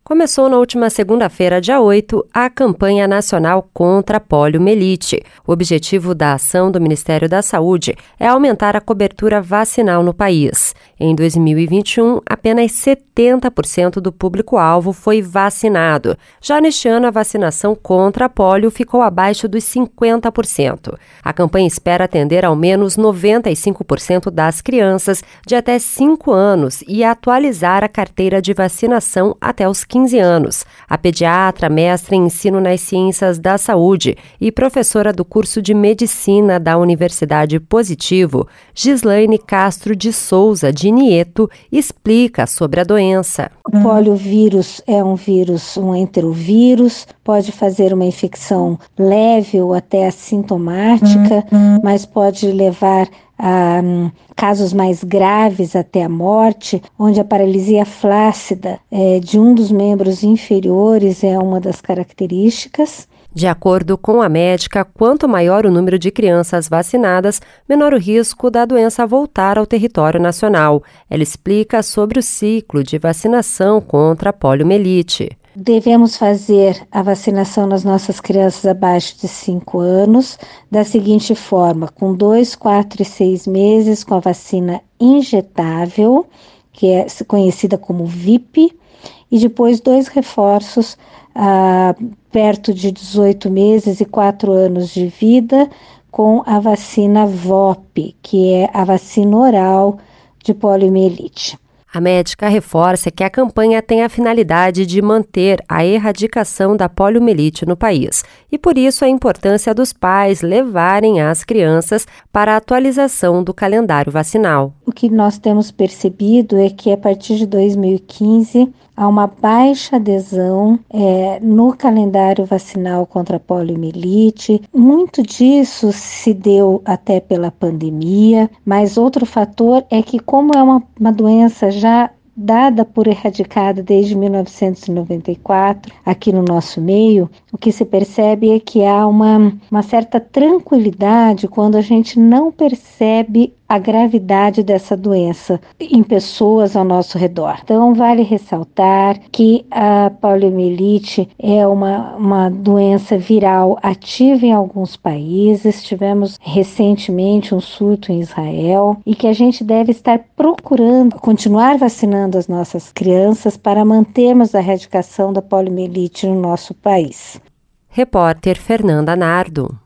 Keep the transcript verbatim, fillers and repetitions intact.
Começou na última segunda-feira, dia oito, a campanha nacional contra a poliomielite. O objetivo da ação do Ministério da Saúde é aumentar a cobertura vacinal no país. Em dois mil e vinte e um, apenas setenta por cento do público-alvo foi vacinado. Já neste ano, a vacinação contra a polio ficou abaixo dos cinquenta por cento. A campanha espera atender ao menos noventa e cinco por cento das crianças de até cinco anos e atualizar a carteira de vacinação até os quinze anos. A pediatra, mestre em ensino nas ciências da saúde e professora do curso de medicina da Universidade Positivo, Gislaine Castro de Souza, de Nieto, explica sobre a doença. O poliovírus é um vírus, um enterovírus, pode fazer uma infecção leve ou até assintomática, mas pode levar a um, casos mais graves até a morte, onde a paralisia flácida é, de um dos membros inferiores é uma das características. De acordo com a médica, quanto maior o número de crianças vacinadas, menor o risco da doença voltar ao território nacional. Ela explica sobre o ciclo de vacinação contra a poliomielite. Devemos fazer a vacinação nas nossas crianças abaixo de cinco anos da seguinte forma, com dois, quatro e seis meses com a vacina injetável, que é conhecida como V I P, e depois dois reforços ah, perto de dezoito meses e quatro anos de vida com a vacina V O P, que é a vacina oral de poliomielite. A médica reforça que a campanha tem a finalidade de manter a erradicação da poliomielite no país e, por isso, a importância dos pais levarem as crianças para a atualização do calendário vacinal. O que nós temos percebido é que, a partir de dois mil e quinze, há uma baixa adesão é, no calendário vacinal contra a poliomielite. Muito disso se deu até pela pandemia, mas outro fator é que, como é uma, uma doença já dada por erradicada desde mil novecentos e noventa e quatro aqui no nosso meio, o que se percebe é que há uma, uma certa tranquilidade quando a gente não percebe a gravidade dessa doença em pessoas ao nosso redor. Então, vale ressaltar que a poliomielite é uma, uma doença viral ativa em alguns países. Tivemos recentemente um surto em Israel e que a gente deve estar procurando continuar vacinando as nossas crianças para mantermos a erradicação da poliomielite no nosso país. Repórter Fernanda Nardo.